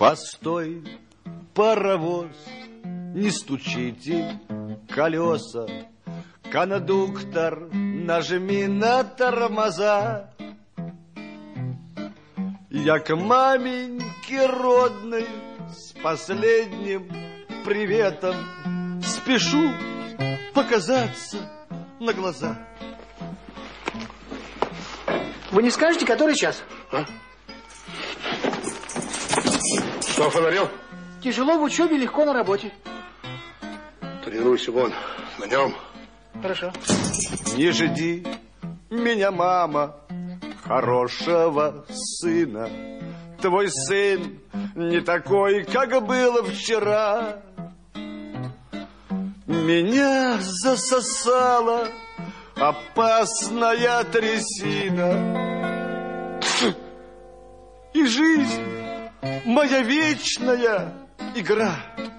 Постой, паровоз, не стучите колеса. Кондуктор, нажми на тормоза. Я к маменьке родной с последним приветом спешу показаться на глаза. Вы не скажете, который час? А? Что, фонарел? Тяжело в учебе, легко на работе. Тренируйся вон, на нем. Хорошо. Не жди меня, мама, хорошего сына. Твой сын не такой, как был вчера. Меня засосала опасная трясина. И жизнь моя вечная игра.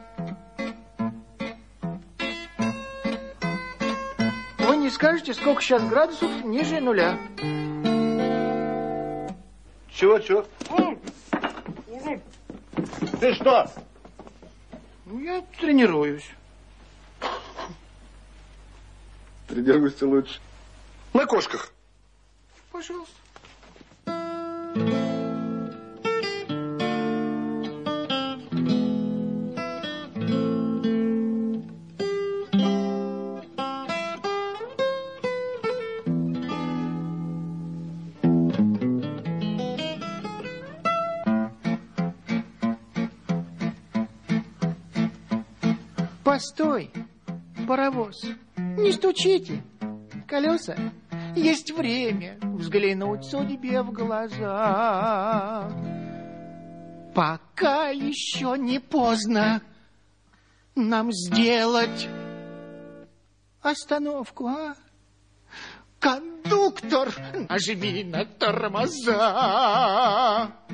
Вы не скажете, сколько сейчас градусов ниже нуля? Чего? Ты что? Ну, я тренируюсь. Тренируйся лучше. На кошках. Пожалуйста. Постой, паровоз, не стучите колеса. Есть время взглянуть судьбе в глаза. Пока еще не поздно нам сделать остановку, а? Кондуктор, нажми на тормоза.